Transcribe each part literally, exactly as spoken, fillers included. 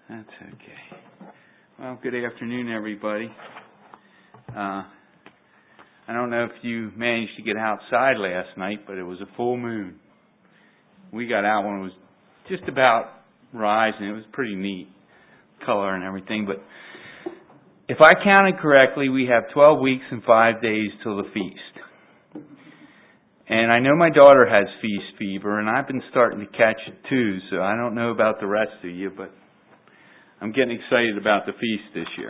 That's okay. Well, good afternoon, everybody. Uh, I don't know if you managed to get outside last night, but it was a full moon. We got out when it was just about rising. It was pretty neat color and everything. But if I counted correctly, we have twelve weeks and five days till the feast. And I know my daughter has feast fever, and I've been starting to catch it too, so I don't know about the rest of you, but I'm getting excited about the feast this year.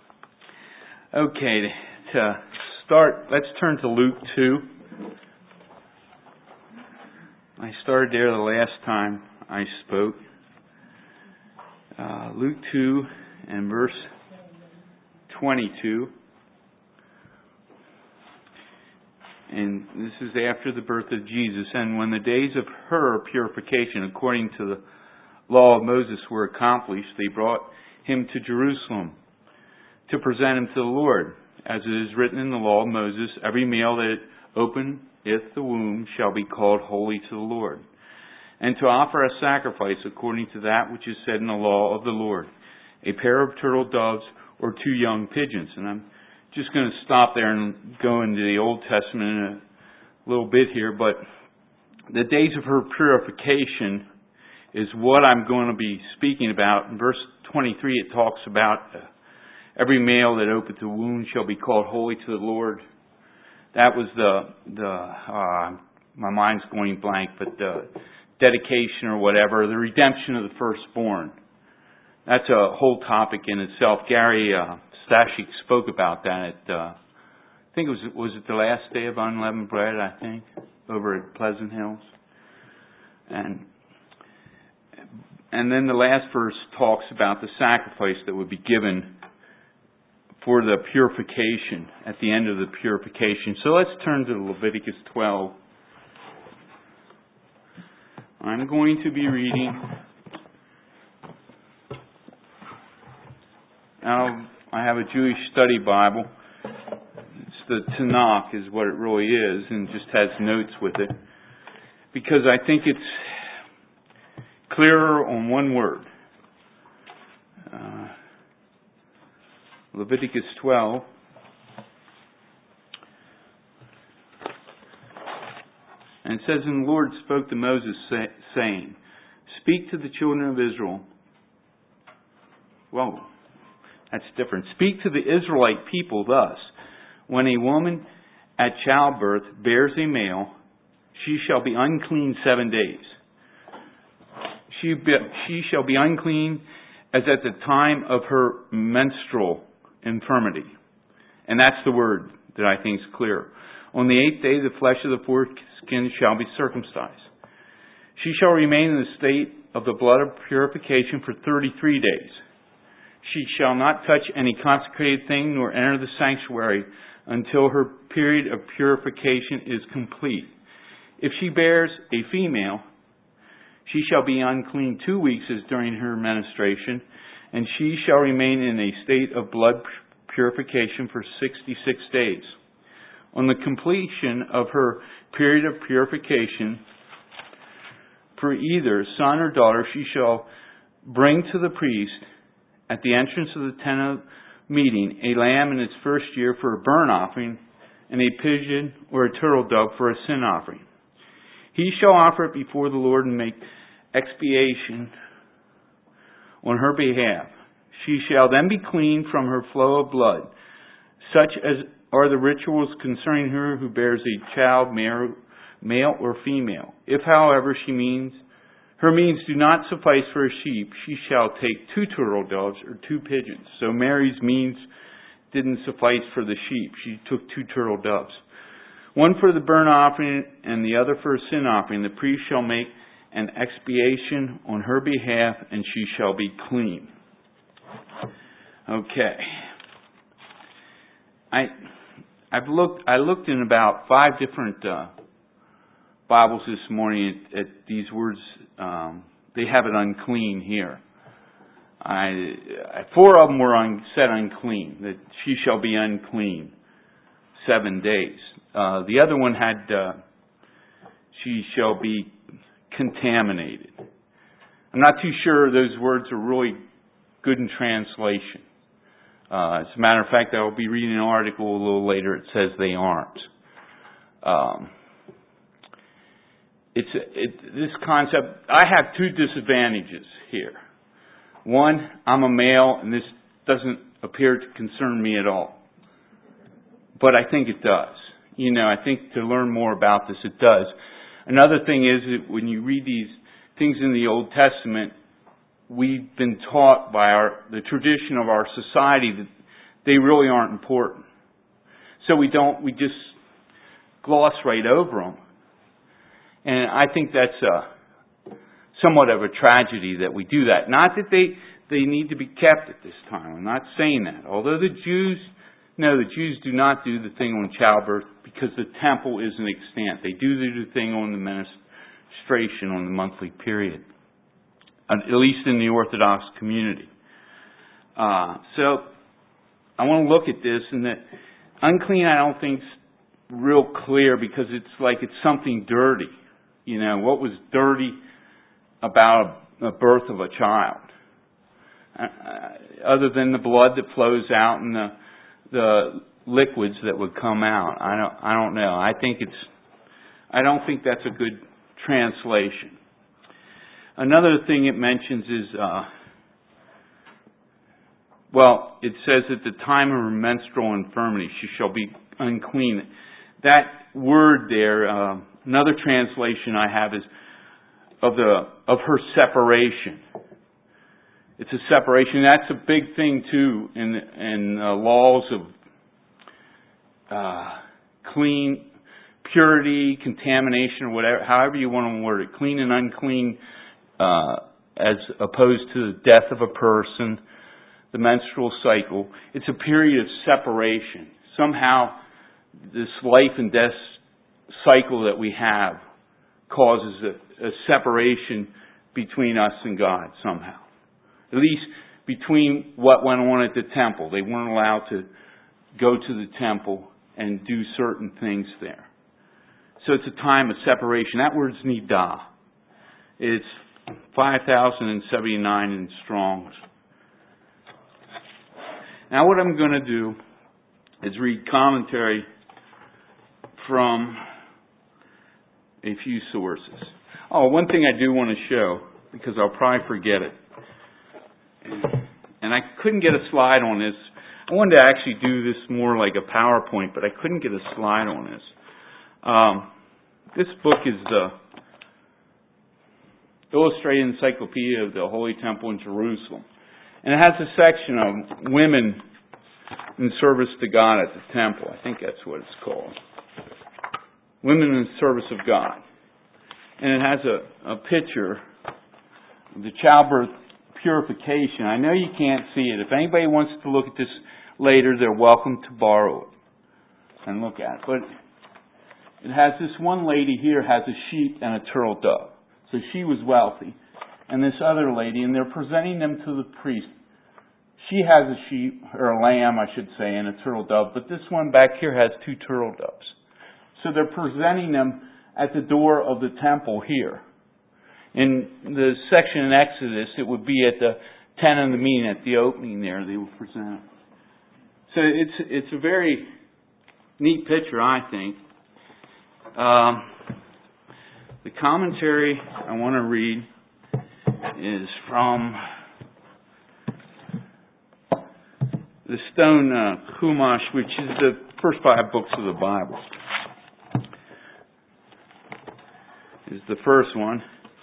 Okay, to start, let's turn to Luke two. I started there the last time I spoke. Uh, Luke two and verse twenty-two. And this is after the birth of Jesus. And when the days of her purification, according to the law of Moses, were accomplished, they brought him to Jerusalem to present him to the Lord. As it is written in the law of Moses, every male that openeth the womb shall be called holy to the Lord, and to offer a sacrifice according to that which is said in the law of the Lord, a pair of turtle doves or two young pigeons. And I'm just going to stop there and go into the Old Testament in a little bit here, but the days of her purification is what I'm going to be speaking about. In verse twenty-three, it talks about uh, every male that openeth the womb shall be called holy to the Lord. That was the, the uh, my mind's going blank, but the dedication or whatever, the redemption of the firstborn. That's a whole topic in itself. Gary uh, Stashik spoke about that at, uh, I think it was, was it the last day of Unleavened Bread, I think, over at Pleasant Hills. And And then the last verse talks about the sacrifice that would be given for the purification, at the end of the purification. So let's turn to Leviticus twelve. I'm going to be reading. Now, I have a Jewish study Bible. It's the Tanakh is what it really is, and just has notes with it. Because I think it's clearer on one word. Uh, Leviticus twelve. And it says, and the Lord spoke to Moses, say, saying, speak to the children of Israel. Whoa, that's different. Speak to the Israelite people thus. When a woman at childbirth bears a male, she shall be unclean seven days. She, be, she shall be unclean as at the time of her menstrual infirmity. And that's the word that I think is clear. On the eighth day, the flesh of the foreskin shall be circumcised. She shall remain in the state of the blood of purification for thirty-three days. She shall not touch any consecrated thing nor enter the sanctuary until her period of purification is complete. If she bears a female, she shall be unclean two weeks as during her menstruation, and she shall remain in a state of blood purification for sixty-six days. On the completion of her period of purification, for either son or daughter, she shall bring to the priest at the entrance of the tent of meeting a lamb in its first year for a burnt offering, and a pigeon or a turtle dove for a sin offering. He shall offer it before the Lord and make expiation on her behalf. She shall then be clean from her flow of blood, such as are the rituals concerning her who bears a child, male or female. If, however, she means her means do not suffice for a sheep, she shall take two turtle doves or two pigeons. So Mary's means didn't suffice for the sheep. She took two turtle doves. One for the burnt offering and the other for a sin offering. The priest shall make an expiation on her behalf, and she shall be clean. Okay. I, I've looked. I looked in about five different uh, Bibles this morning at, at these words. Um, they have it unclean here. I, I four of them were un, said unclean. That she shall be unclean seven days. Uh, the other one had uh, she shall be contaminated. I'm not too sure those words are really good in translation. Uh, as a matter of fact, I'll be reading an article a little later. It says they aren't. Um, it's it, this concept. I have two disadvantages here. One, I'm a male, and this doesn't appear to concern me at all. But I think it does. You know, I think to learn more about this, it does. Another thing is that when you read these things in the Old Testament, we've been taught by our the tradition of our society that they really aren't important. So we don't, we just gloss right over them. And I think that's a, somewhat of a tragedy that we do that. Not that they, they need to be kept at this time. I'm not saying that. Although the Jews, no, the Jews do not do the thing on childbirth because the temple isn't extant. They do the thing on the menstruation, on the monthly period. At least in the Orthodox community. Uh, so, I want to look at this, and that unclean I don't think is real clear because it's like it's something dirty. You know, what was dirty about a birth of a child? Uh, other than the blood that flows out and the the liquids that would come out. I don't I don't know. I think it's I don't think that's a good translation. Another thing it mentions is, uh, well, it says at the time of her menstrual infirmity, she shall be unclean. That word there, uh, another translation I have is of the of her separation. It's a separation. That's a big thing too in in uh, laws of uh, clean, purity, contamination, or whatever, however you want to word it, clean and unclean. Uh, as opposed to the death of a person, the menstrual cycle. It's a period of separation. Somehow, this life and death cycle that we have causes a, a separation between us and God somehow. At least between what went on at the temple. They weren't allowed to go to the temple and do certain things there. So it's a time of separation. That word's nidah. It's five thousand seventy-nine in Strong's. Now what I'm going to do is read commentary from a few sources. Oh, one thing I do want to show, because I'll probably forget it. And I couldn't get a slide on this. I wanted to actually do this more like a PowerPoint, but I couldn't get a slide on this. Um, this book is the Illustrated Encyclopedia of the Holy Temple in Jerusalem. And it has a section of women in service to God at the temple. I think that's what it's called. Women in service of God. And it has a, a picture of the childbirth purification. I know you can't see it. If anybody wants to look at this later, they're welcome to borrow it and look at it. But it has this one lady here has a sheep and a turtle dove. So she was wealthy. And this other lady, and they're presenting them to the priest. She has a sheep, or a lamb, I should say, and a turtle dove. But this one back here has two turtle doves. So they're presenting them at the door of the temple here. In the section in Exodus, it would be at the tent of the meeting, at the opening there, they would present them. So it's, it's a very neat picture, I think. Um... The commentary I want to read is from the Stone uh, Chumash, which is the first five books of the Bible. Is the first one.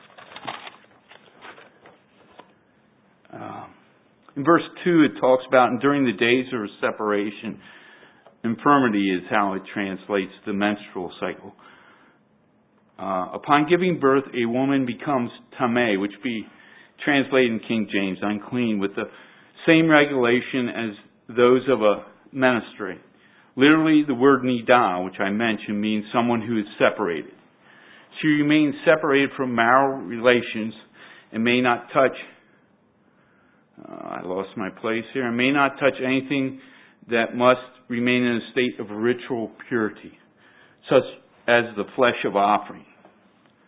Uh, in verse two, it talks about, and during the days of separation, infirmity is how it translates the menstrual cycle. Uh, upon giving birth, a woman becomes tameh, which be translated in King James, unclean, with the same regulation as those of a menstruate. Literally, the word nidah, which I mentioned, means someone who is separated. She remains separated from marital relations and may not touch, uh, I lost my place here, and may not touch anything that must remain in a state of ritual purity, such as the flesh of offering.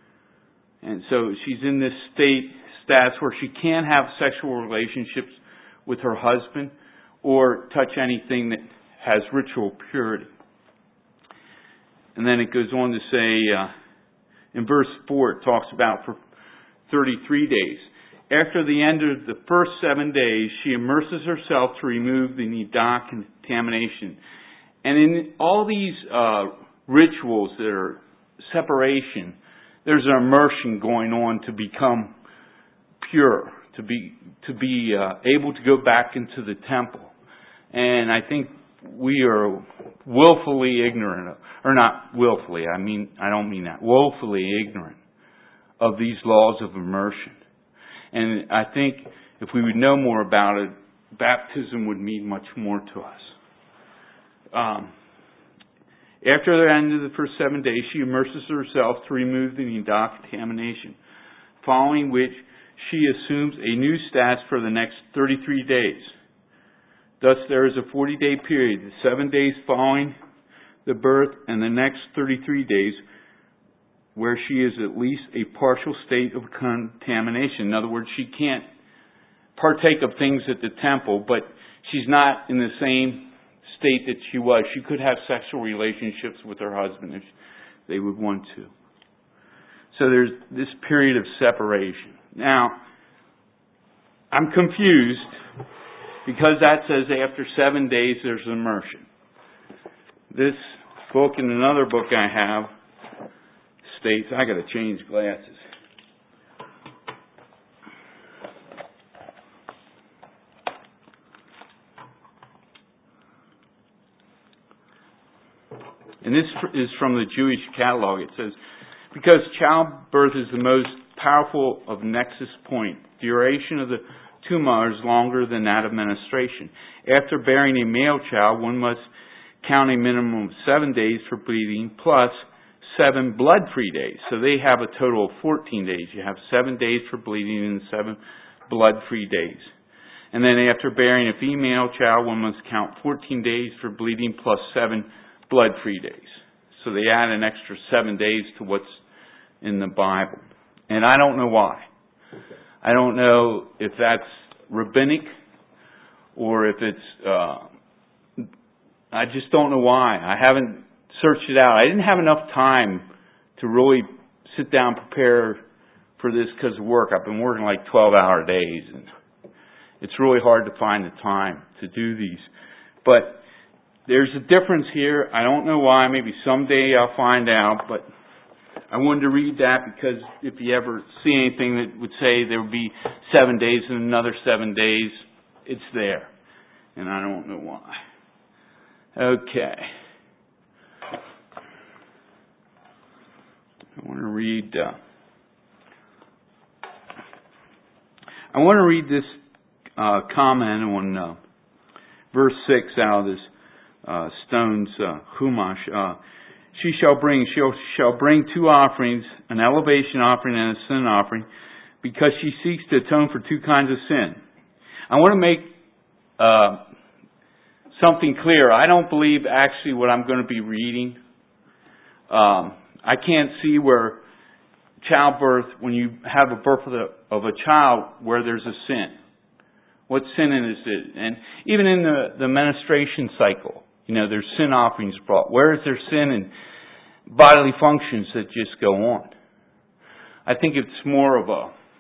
And so she's in this state, status where she can't have sexual relationships with her husband or touch anything that has ritual purity. And then it goes on to say, uh, in verse four, it talks about for thirty-three days. After the end of the first seven days, she immerses herself to remove the nidah contamination. And in all these uh, rituals that are separation, there's an immersion going on to become pure, to be to be uh, able to go back into the temple. And I think we are willfully ignorant, of, or not willfully, I mean, I don't mean that, woefully ignorant of these laws of immersion. And I think if we would know more about it, baptism would mean much more to us. Um, after the end of the first seven days, she immerses herself to remove the nidah contamination, following which she assumes a new status for the next thirty-three days. Thus, there is a forty-day period, the seven days following the birth and the next thirty-three days, where she is at least a partial state of contamination. In other words, she can't partake of things at the temple, but she's not in the same state that she was. She could have sexual relationships with her husband if they would want to. So there's this period of separation. Now, I'm confused because that says after seven days there's immersion. This book and another book I have states, I got to change glasses. And this is from the Jewish catalog. It says, because childbirth is the most powerful of nexus point, duration of the tuma is longer than that of menstruation. After bearing a male child, one must count a minimum of seven days for bleeding plus seven blood-free days. So they have a total of fourteen days. You have seven days for bleeding and seven blood-free days. And then after bearing a female child, one must count fourteen days for bleeding plus seven blood-free days. So they add an extra seven days to what's in the Bible. And I don't know why. I don't know if that's rabbinic or if it's, uh, I just don't know why. I haven't searched it out. I didn't have enough time to really sit down and prepare for this because of work. I've been working like twelve hour days and it's really hard to find the time to do these. But there's a difference here. I don't know why. Maybe someday I'll find out, but I wanted to read that because if you ever see anything that would say there would be seven days and another seven days, it's there. And I don't know why. Okay. I want to read, uh, I want to read this uh, comment on uh, verse six out of this uh, Stone's uh, Chumash. Uh, She shall bring, she shall bring two offerings, an elevation offering and a sin offering, because she seeks to atone for two kinds of sin. I want to make uh, something clear. I don't believe actually what I'm going to be reading. Um, I can't see where childbirth, when you have a birth of a, of a child, where there's a sin. What sin is it? And even in the, the menstruation cycle, you know, there's sin offerings brought. Where is there sin in bodily functions that just go on? I think it's more of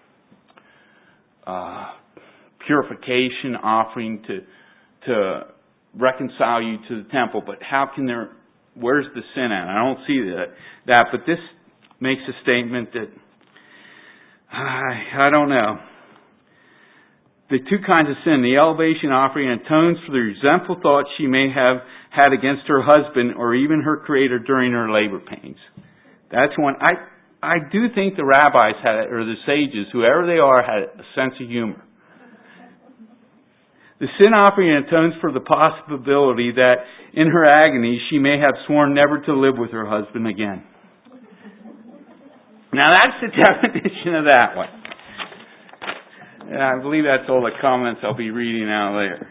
a uh, purification offering to to reconcile you to the temple. But how can there? Where's the sin at? I don't see that. That, but this makes a statement that I I don't know. The two kinds of sin, the elevation offering atones for the resentful thoughts she may have had against her husband or even her Creator during her labor pains. That's one. I I do think the rabbis had, or the sages, whoever they are, had a sense of humor. The sin offering atones for the possibility that in her agony she may have sworn never to live with her husband again. Now that's the definition of that one. And I believe that's all the comments I'll be reading out there.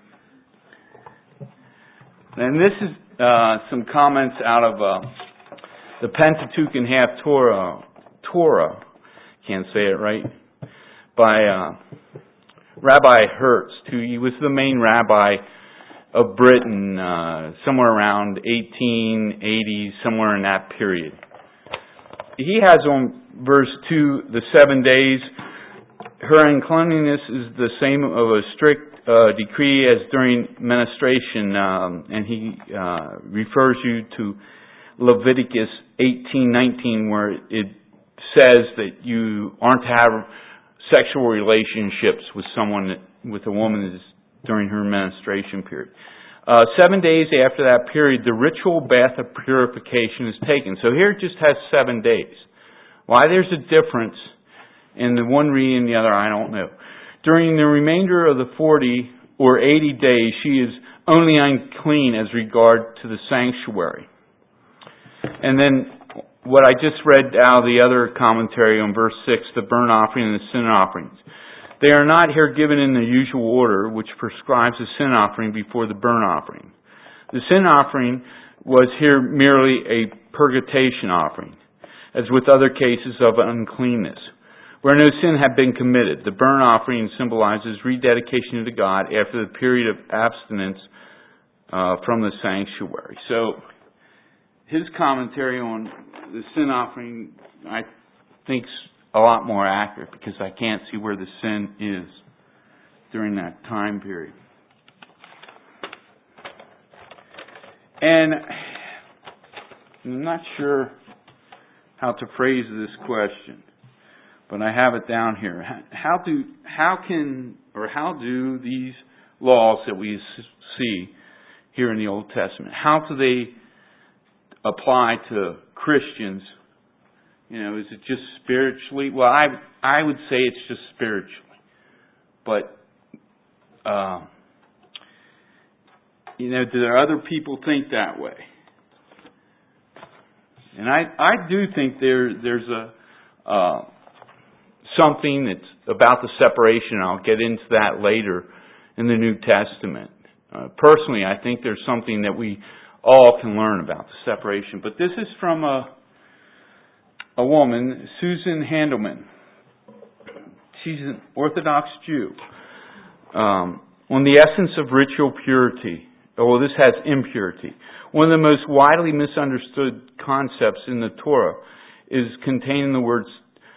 And this is uh, some comments out of uh, the Pentateuch and Half Torah, Torah, can't say it right, by uh, Rabbi Hertz, who he was the main rabbi of Britain, uh, somewhere around eighteen eighty, somewhere in that period. He has on verse two, the seven days, her uncleanliness is the same of a strict uh, decree as during menstruation, um, and he uh, refers you to Leviticus eighteen nineteen, where it says that you aren't to have sexual relationships with someone, that, with a woman during her menstruation period. Uh, seven days after that period, the ritual bath of purification is taken. So here it just has seven days. Why there's a difference in the one reading and the other, I don't know. During the remainder of the forty or eighty days, she is only unclean as regard to the sanctuary. And then what I just read out of the other commentary on verse six, the burnt offering and the sin offerings. They are not here given in the usual order, which prescribes the sin offering before the burnt offering. The sin offering was here merely a purgation offering, as with other cases of uncleanness, where no sin had been committed. The burnt offering symbolizes rededication to God after the period of abstinence uh, from the sanctuary. So, his commentary on the sin offering, I think, is a lot more accurate, because I can't see where the sin is during that time period. And I'm not sure how to phrase this question, but I have it down here. How do, how can, or how do these laws that we see here in the Old Testament, how do they apply to Christians? You know, is it just spiritually? Well, I I would say it's just spiritually. But, uh, you know, do there other people think that way? And I I do think there there's a uh, something that's about the separation. I'll get into that later in the New Testament. Uh, personally, I think there's something that we all can learn about the separation. But this is from a a woman, Susan Handelman. She's an Orthodox Jew. Um, on the essence of ritual purity. Oh, well, this has impurity. One of the most widely misunderstood concepts in the Torah is contained in the words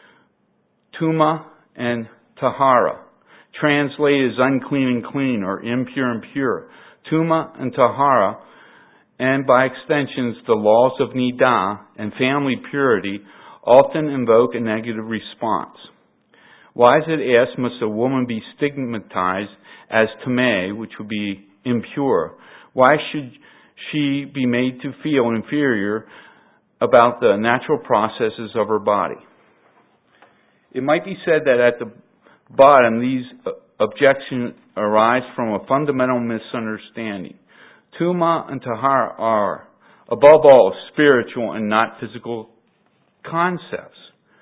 tuma and tahara, translated as unclean and clean, or impure and pure. Tuma and tahara, and by extensions the laws of nidah and family purity, often invoke a negative response. Why is it asked, must a woman be stigmatized as tameh, which would be impure? Why should she be made to feel inferior about the natural processes of her body? It might be said that at the bottom, these objections arise from a fundamental misunderstanding. Tuma and tahara are, above all, spiritual and not physical concepts.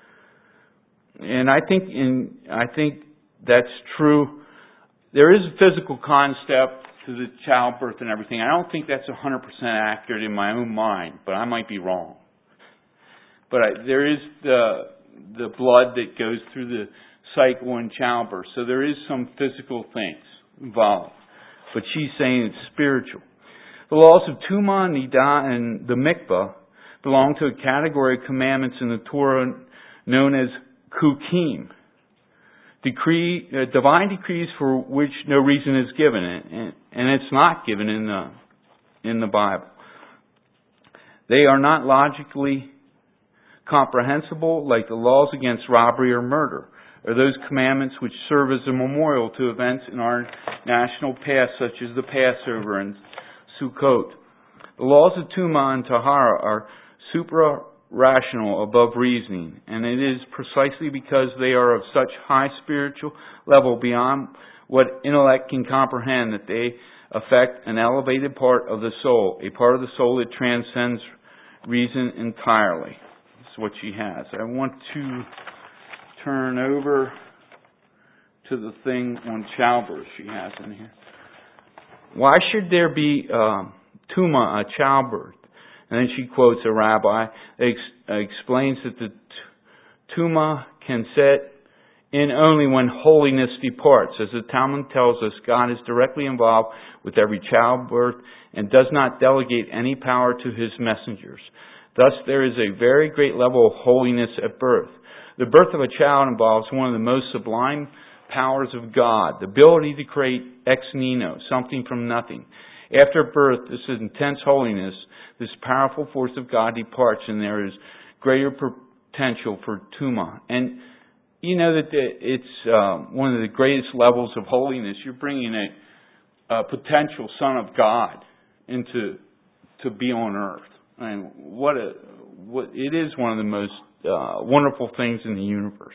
And I think in I think that's true. There is a physical concept to the childbirth and everything. I don't think that's one hundred percent accurate in my own mind, but I might be wrong. But I, there is the the blood that goes through the cycle in childbirth. So there is some physical things involved. But she's saying it's spiritual. The laws of Tuma, Nidah, and the Mikvah belong to a category of commandments in the Torah known as Chukim, decree, uh, divine decrees for which no reason is given, and, and it's not given in the in the Bible. They are not logically comprehensible, like the laws against robbery or murder, or those commandments which serve as a memorial to events in our national past, such as the Passover and Sukkot. The laws of Tuma and Tahara are supra-rational, above reasoning, and it is precisely because they are of such high spiritual level beyond what intellect can comprehend that they affect an elevated part of the soul, a part of the soul that transcends reason entirely. That's what she has. I want to turn over to the thing on childbirth she has in here. Why should there be um, Tuma, a childbirth? And then she quotes a rabbi that ex- uh, explains that the t- Tuma can set in only when holiness departs. As the Talmud tells us, God is directly involved with every childbirth and does not delegate any power to His messengers. Thus, there is a very great level of holiness at birth. The birth of a child involves one of the most sublime powers of God, the ability to create ex nihilo, something from nothing. After birth, this intense holiness, this powerful force of God departs, and there is greater potential for tuma. And you know that it's uh, one of the greatest levels of holiness. You're bringing a, a potential Son of God into to be on earth. I mean, what a what it is one of the most uh, wonderful things in the universe.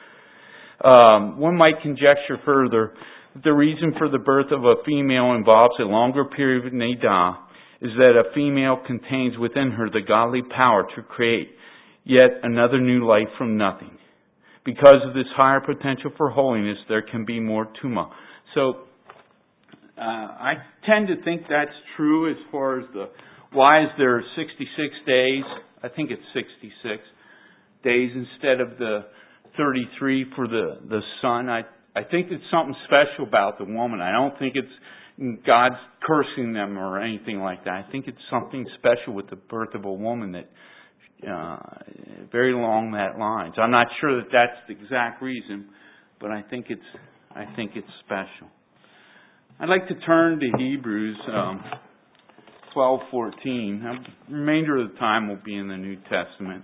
Um, one might conjecture further that the reason for the birth of a female involves a longer period of niddah is that a female contains within her the godly power to create yet another new life from nothing. Because of this higher potential for holiness, there can be more tuma. So, uh, I tend to think that's true as far as the why is there sixty-six days? I think it's sixty-six days instead of the thirty-three for the, the son. I, I think it's something special about the woman. I don't think it's God's cursing them or anything like that. I think it's something special with the birth of a woman that Uh, very along that lines. I'm not sure that that's the exact reason, but I think it's I think it's special. I'd like to turn to Hebrews um, twelve fourteen. The remainder of the time will be in the New Testament.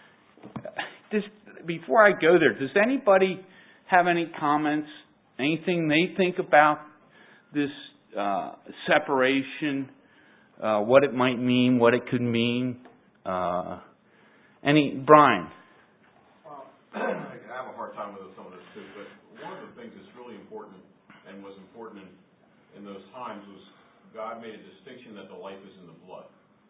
This, before I go there, does anybody have any comments? Anything they think about this uh, separation? Uh, what it might mean? What it could mean? Uh, Any, Brian? Well, I have a hard time with some of this too, but one of the things that's really important and was important in, in those times was God made a distinction that the life is in the blood.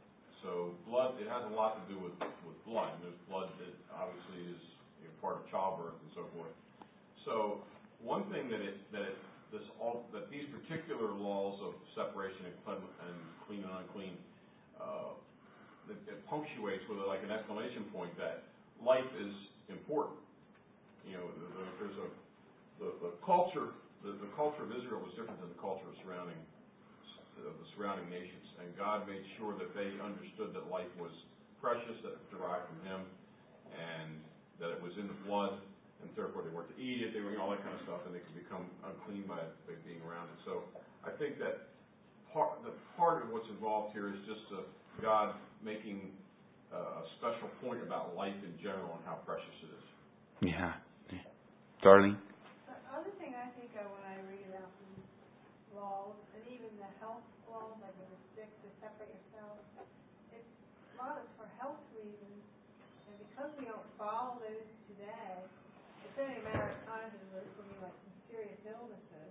So blood, it has a lot to do with, with blood. And there's blood that obviously is you know, part of childbirth and so forth. So one thing that it, that it, this all, that these particular laws of separation and clean and unclean uh, It, it punctuates with like an exclamation point that life is important. You know, the, the, there's a the, the culture the, the culture of Israel was different than the culture of surrounding uh, the surrounding nations, and God made sure that they understood that life was precious, that it derived from Him, and that it was in the blood, and therefore they weren't to eat it, they were you know, all that kind of stuff, and they could become unclean by, by being around it. So I think that part the part of what's involved here is just a God making uh, a special point about life in general and how precious it is. Yeah. yeah. Darlene? The other thing I think of when I read about these laws, and even the health laws, like with the stick to separate yourself, it's a lot of for health reasons, and because we don't follow those today, it's only a matter of time to there's going to be like some serious illnesses,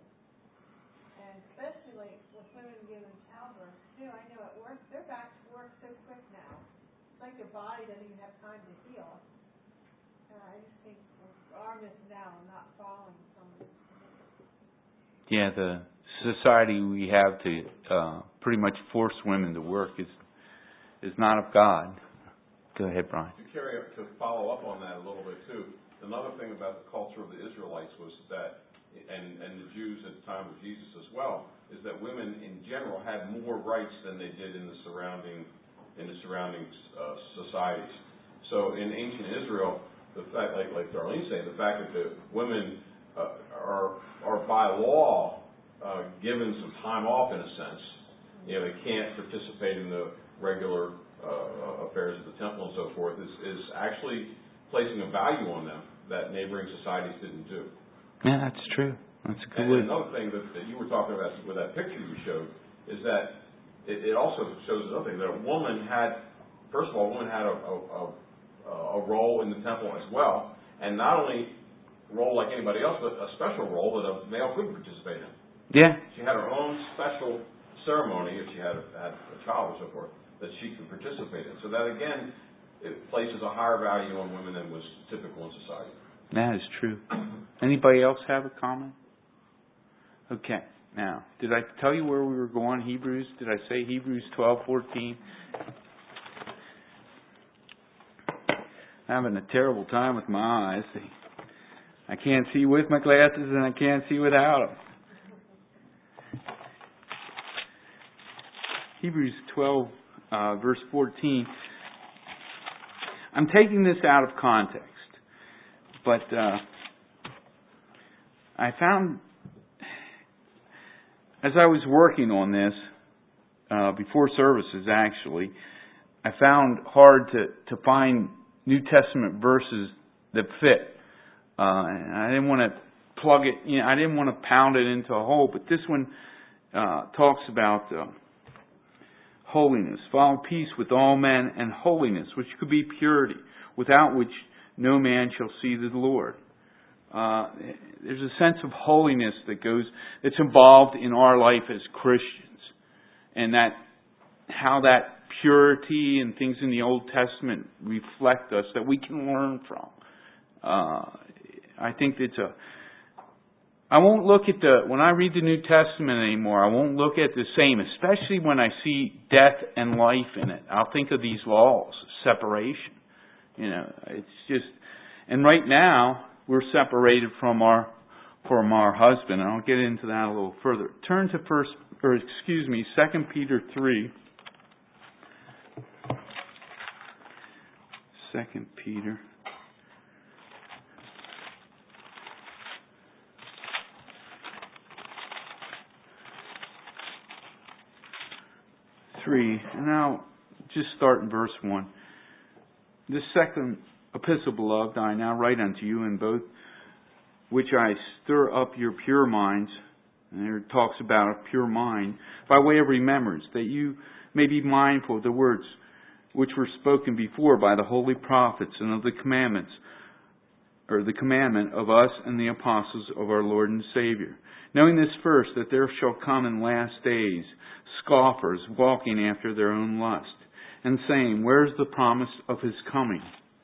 and especially like with women giving childbirth too. I know at work they're back to work so quick now. It's like their body doesn't even have time to heal. Uh, I just think we are missing out on not following some of this. Yeah, the society we have to uh, pretty much force women to work is is not of God. Go ahead, Brian. To carry up, to follow up on that a little bit too, another thing about the culture of the Israelites was that, and, and the Jews at the time of Jesus as well, is that women in general had more rights than they did in the surrounding in the surrounding uh, societies. So in ancient Israel, the fact, like like Darlene said, the fact that the women uh, are are by law uh, given some time off in a sense. You know, they can't participate in the regular uh, affairs of the temple and so forth. Is is actually placing a value on them that neighboring societies didn't do. Yeah, that's true. That's a good and way. Another thing that, that you were talking about with that picture you showed is that it, it also shows another thing, that a woman had, first of all, a woman had a, a, a, a role in the temple as well, and not only a role like anybody else, but a special role that a male couldn't participate in. Yeah. She had her own special ceremony, if she had a, had a child or so forth, that she could participate in. So that, again, it places a higher value on women than was typical in society. That is true. Anybody else have a comment? Okay. Now, did I tell you where we were going? Hebrews? Did I say Hebrews twelve fourteen? Having a terrible time with my eyes. I I can't see with my glasses and I can't see without them. Hebrews twelve, uh, verse fourteen. I'm taking this out of context, but uh, I found, as I was working on this, uh, before services actually, I found hard to, to find New Testament verses that fit. Uh, and I didn't want to plug it, you know, I didn't want to pound it into a hole, but this one uh, talks about uh, holiness. Follow peace with all men and holiness, which could be purity, without which no man shall see the Lord. Uh, there's a sense of holiness that goes, that's involved in our life as Christians, and that how that purity and things in the Old Testament reflect us that we can learn from. Uh, I think it's a. I won't look at the when I read the New Testament anymore. I won't look at the same, especially when I see death and life in it. I'll think of these laws, separation. You know, it's just, and right now we're separated from our from our husband, and I'll get into that a little further. Turn to first, or excuse me, Second Peter three. Second Peter. Three, and now just start in verse one. This second epistle, beloved, I now write unto you, in both which I stir up your pure minds. And there it talks about a pure mind, by way of remembrance, that you may be mindful of the words which were spoken before by the holy prophets, and of the commandments, or the commandment of us and the apostles of our Lord and Savior. Knowing this first, that there shall come in last days scoffers, walking after their own lust, and saying, where is the promise of his coming?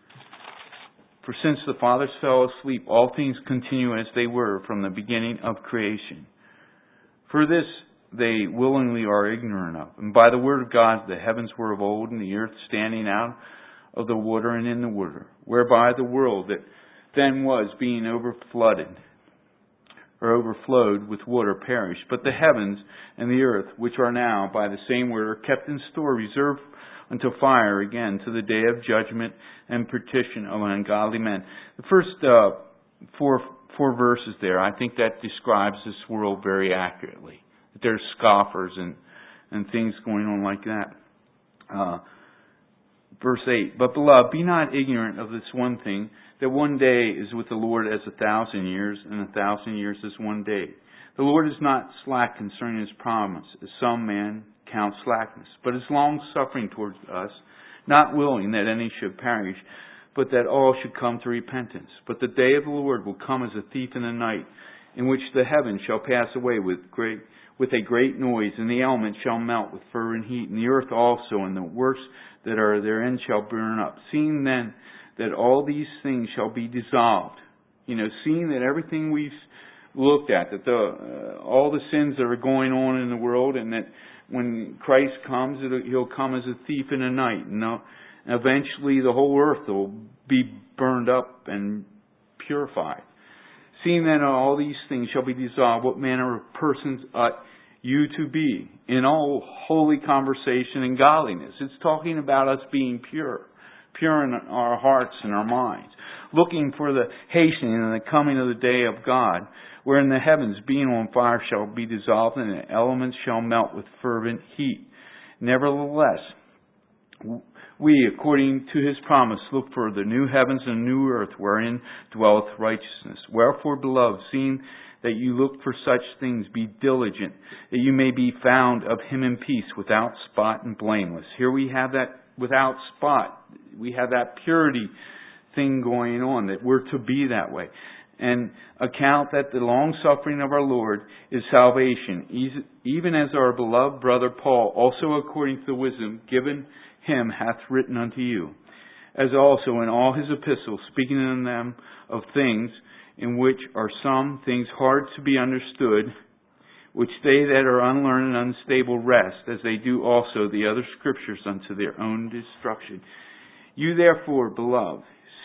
For since the fathers fell asleep, all things continue as they were from the beginning of creation. For this they willingly are ignorant of. And by the word of God the heavens were of old, and the earth standing out of the water and in the water, whereby the world that then was being overflooded, or overflowed with water, perished. But the heavens and the earth, which are now by the same word, are kept in store, reserved unto fire again, to the day of judgment and perdition of ungodly men. The first uh, four four verses there, I think that describes this world very accurately. That there's scoffers and, and things going on like that. Uh, verse eight, but beloved, be not ignorant of this one thing, that one day is with the Lord as a thousand years, and a thousand years as one day. The Lord is not slack concerning His promise, as some men count slackness, but is long-suffering towards us, not willing that any should perish, but that all should come to repentance. But the day of the Lord will come as a thief in the night, in which the heavens shall pass away with great with a great noise, and the elements shall melt with fervent heat, and the earth also, and the works that are therein shall burn up. Seeing then that all these things shall be dissolved. You know, seeing that everything we've looked at, that the uh, all the sins that are going on in the world, and that when Christ comes, it'll, He'll come as a thief in the night. And uh, eventually the whole earth will be burned up and purified. Seeing that all these things shall be dissolved, what manner of persons ought you to be in all holy conversation and godliness? It's talking about us being pure. Pure in our hearts and our minds, looking for the hastening and the coming of the day of God, wherein the heavens being on fire shall be dissolved, and the elements shall melt with fervent heat. Nevertheless, we, according to His promise, look for the new heavens and new earth, wherein dwelleth righteousness. Wherefore, beloved, seeing that you look for such things, be diligent, that you may be found of Him in peace, without spot and blameless. Here we have that without spot. We have that purity thing going on, that we're to be that way. And account that the long suffering of our Lord is salvation, even as our beloved brother Paul, also according to the wisdom given him, hath written unto you, as also in all his epistles, speaking in them of things in which are some things hard to be understood, which they that are unlearned and unstable wrest, as they do also the other scriptures unto their own destruction. You therefore, beloved,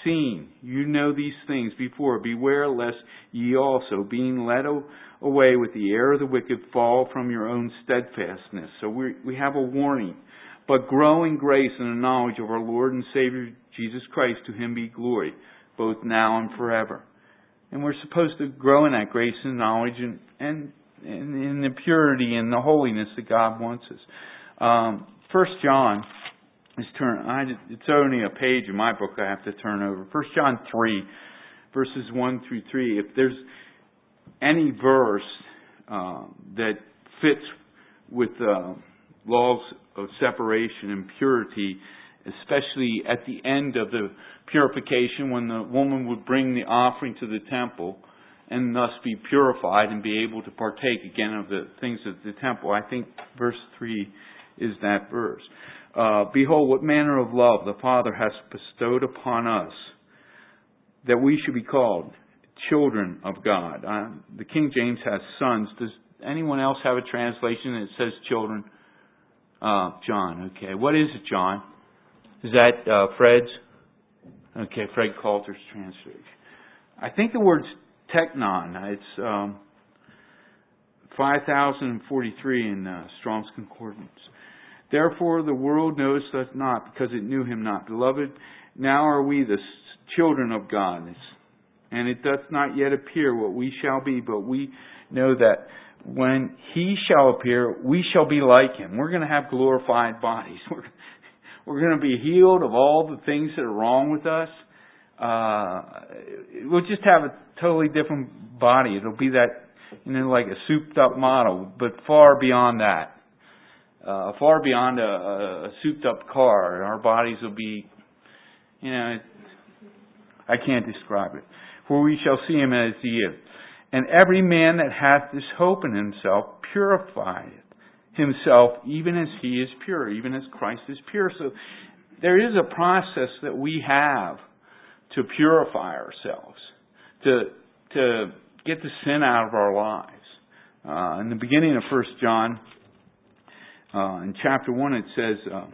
seen. You know these things before. Beware lest ye also, being led away with the error of the wicked, fall from your own steadfastness. So we we have a warning. But grow in grace and the knowledge of our Lord and Savior Jesus Christ. To Him be glory, both now and forever. And we're supposed to grow in that grace and knowledge and, and, and in the purity and the holiness that God wants us. Um, First John is turn. I, it's only a page in my book I have to turn over. First John three, verses one through three. If there's any verse uh, that fits with uh, laws of separation and purity, especially at the end of the purification, when the woman would bring the offering to the temple and thus be purified and be able to partake again of the things of the temple, I think verse three is that verse. Uh, Behold, what manner of love the Father has bestowed upon us, that we should be called children of God. Uh, the King James has sons. Does anyone else have a translation that says children? Uh, John, okay. What is it, John? Is that uh, Fred's? Okay, Fred Coulter's translation. I think the word's teknon. It's um, five thousand forty-three in uh, Strong's Concordance. Therefore the world knows us not, because it knew Him not. Beloved, now are we the children of God, and it doth not yet appear what we shall be, but we know that when He shall appear, we shall be like Him. We're going to have glorified bodies. We're, we're going to be healed of all the things that are wrong with us. Uh, we'll just have a totally different body. It'll be that, you know, like a souped up model, but far beyond that. Uh, far beyond a, a souped up car. Our bodies will be, you know, I can't describe it. For we shall see Him as He is. And every man that hath this hope in himself purifieth himself, even as he is pure, even as Christ is pure. So there is a process that we have to purify ourselves, to to get the sin out of our lives. Uh, in the beginning of First John, uh, in chapter one, it says, uh,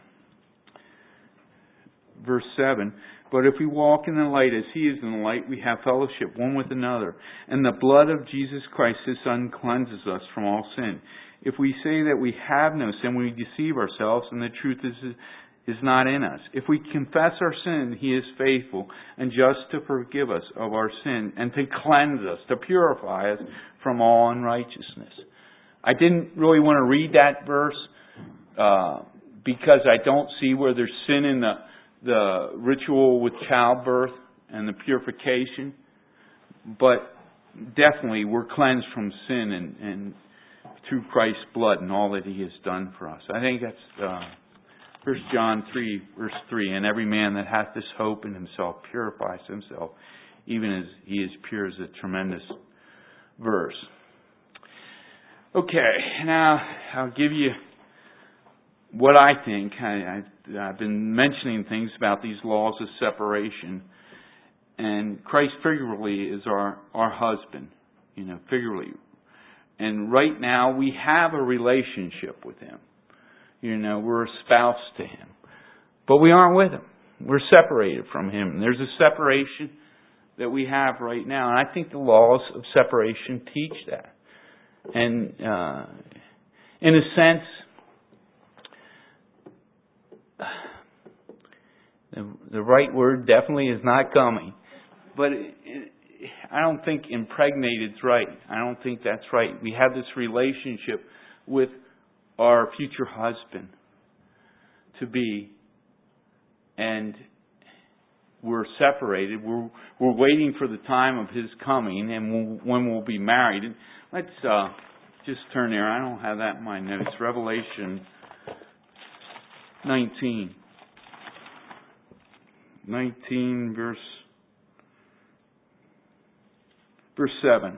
verse seven, but if we walk in the light as He is in the light, we have fellowship one with another. And the blood of Jesus Christ, His Son, cleanses us from all sin. If we say that we have no sin, we deceive ourselves, and the truth is is not in us. If we confess our sin, He is faithful and just to forgive us of our sin and to cleanse us, to purify us from all unrighteousness. I didn't really want to read that verse uh, because I don't see where there's sin in the the ritual with childbirth and the purification, but definitely we're cleansed from sin and, and through Christ's blood and all that He has done for us. I think that's uh, First John three, verse three, and every man that hath this hope in himself purifies himself, even as he is pure, is a tremendous verse. Okay, now I'll give you what I think. I, I, I've been mentioning things about these laws of separation. And Christ figuratively is our, our husband. You know, figuratively. And right now we have a relationship with Him. You know, we're a spouse to Him. But we aren't with Him. We're separated from Him. And there's a separation that we have right now. And I think the laws of separation teach that. And uh, in a sense, The, the right word definitely is not coming. But it, it, I don't think impregnated is right. I don't think that's right. We have this relationship with our future husband to be, and we're separated. We're we're waiting for the time of His coming and we'll, when we'll be married. And let's uh, just turn there. I don't have that in my notes. Revelation nineteen. nineteen, verse, verse seven.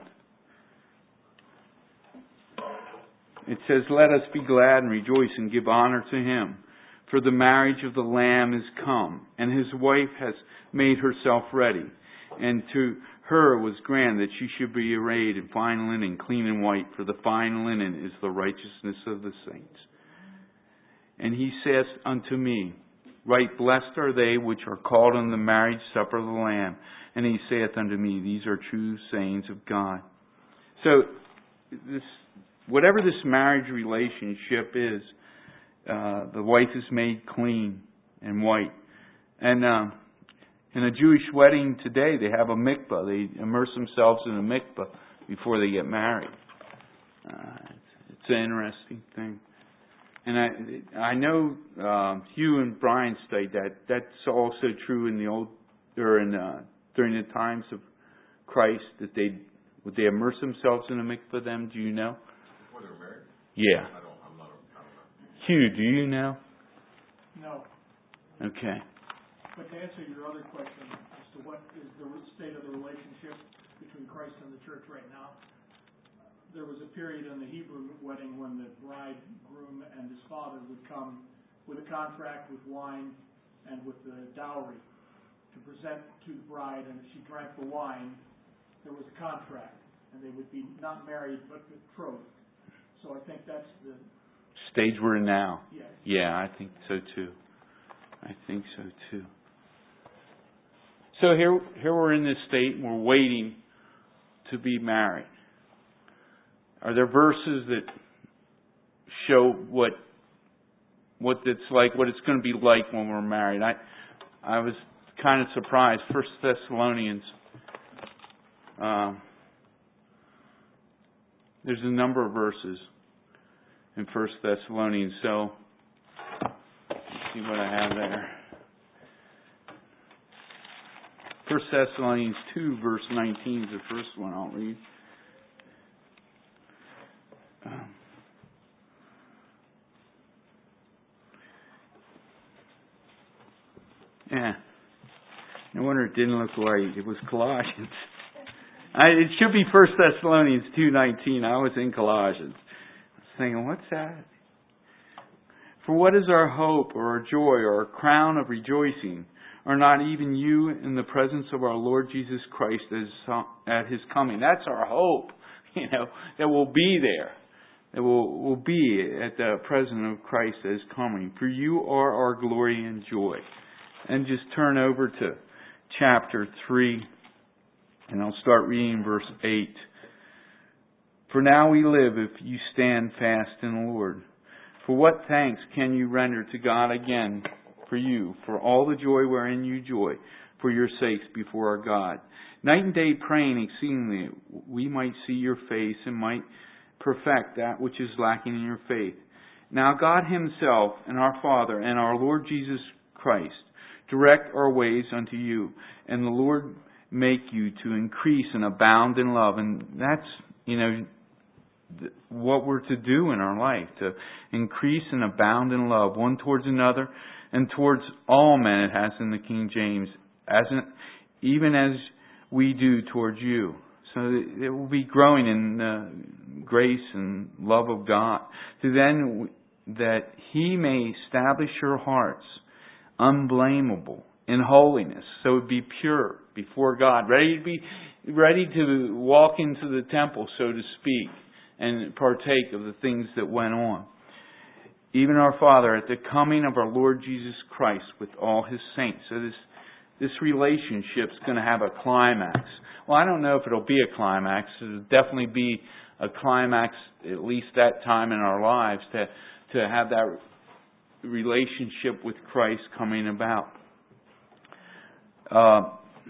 It says, let us be glad and rejoice and give honor to Him, for the marriage of the Lamb is come, and His wife has made herself ready. And to her was granted that she should be arrayed in fine linen, clean and white, for the fine linen is the righteousness of the saints. And He saith unto me, Right blessed are they which are called unto the marriage supper of the Lamb. And he saith unto me, these are true sayings of God. So, this, whatever this marriage relationship is, uh, the wife is made clean and white. And uh, in a Jewish wedding today, they have a mikvah. They immerse themselves in a mikvah before they get married. Uh, it's, it's an interesting thing. And I I know um, Hugh and Brian state that that's also true in the old or in uh, during the times of Christ, that they would they immerse themselves in a mikvah. Them, do you know? Before they were married? Yeah. I don't. I'm not. I don't know. Hugh, do you know? No. Okay. But to answer your other question as to what is the state of the relationship between Christ and the church right now, there was a period in the Hebrew wedding when the bridegroom and his father would come with a contract with wine and with the dowry to present to the bride, and if she drank the wine, there was a contract, and they would be not married but betrothed. So I think that's the stage we're in now. Yes. Yeah, I think so too. I think so too. So here, here we're in this state, and we're waiting to be married. Are there verses that show what what it's like, what it's going to be like when we're married? I I was kind of surprised. First Thessalonians. Um, there's a number of verses in First Thessalonians. So let's see what I have there. First Thessalonians two, verse nineteen is the first one I'll read. Um, yeah. No wonder it didn't look right. It was Colossians. I, it should be First Thessalonians two nineteen. I was in Colossians. I was thinking, what's that? For what is our hope or our joy or our crown of rejoicing? Are not even you in the presence of our Lord Jesus Christ as, at His coming? That's our hope, you know, that we'll be there. That we'll, we'll be at the presence of Christ as coming. For you are our glory and joy. And just turn over to chapter three, and I'll start reading verse eight. For now we live if you stand fast in the Lord. For what thanks can you render to God again for you, for all the joy wherein you joy, for your sakes before our God? Night and day praying exceedingly, we might see your face and might perfect that which is lacking in your faith. Now God Himself and our Father and our Lord Jesus Christ direct our ways unto you, and the Lord make you to increase and abound in love. And that's, you know, what we're to do in our life, to increase and abound in love, one towards another and towards all men, it has in the King James, as in, even as we do towards you. So it will be growing in uh, grace and love of God, to then that He may establish your hearts unblameable in holiness, so it be pure before God, ready to be ready to walk into the temple, so to speak, and partake of the things that went on. Even our Father, at the coming of our Lord Jesus Christ with all His saints. So this this relationship's going to have a climax. Well, I don't know if it'll be a climax. It'll definitely be a climax, at least that time in our lives, to to have that relationship with Christ coming about. Uh,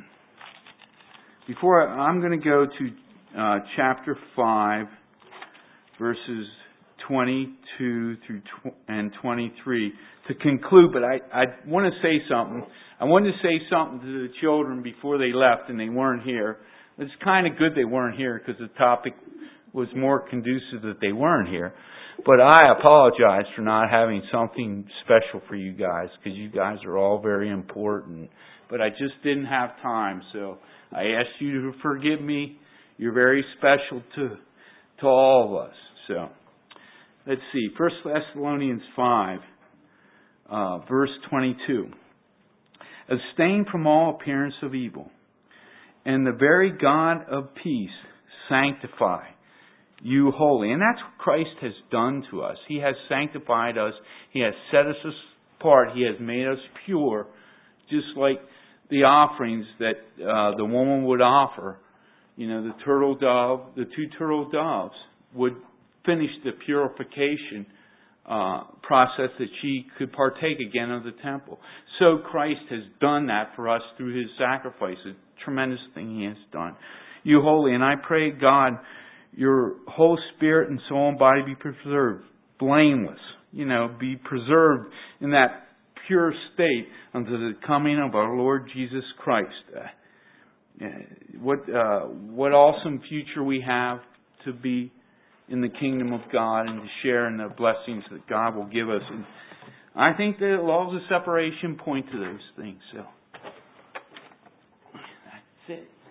before I, I'm going to go to uh, chapter five, verses twenty-two through tw- and twenty-three to conclude, but I, I want to say something. I wanted to say something to the children before they left, and they weren't here. It's kind of good they weren't here, because the topic was more conducive that they weren't here. But I apologize for not having something special for you guys, because you guys are all very important. But I just didn't have time, so I ask you to forgive me. You're very special to to all of us. So let's see, First Thessalonians five, uh, verse twenty-two. Abstain from all appearance of evil, and the very God of peace sanctify you wholly. And that's what Christ has done to us. He has sanctified us. He has set us part, He has made us pure, just like the offerings that uh, the woman would offer. You know, the turtle dove, the two turtle doves would finish the purification uh, process that she could partake again of the temple. So Christ has done that for us through His sacrifice. A tremendous thing He has done. You holy, and I pray, God, your whole spirit and soul and body be preserved, blameless. You know, be preserved in that pure state until the coming of our Lord Jesus Christ. Uh, what uh, what awesome future we have to be in the kingdom of God and to share in the blessings that God will give us. And I think that the laws of separation point to those things. So that's it.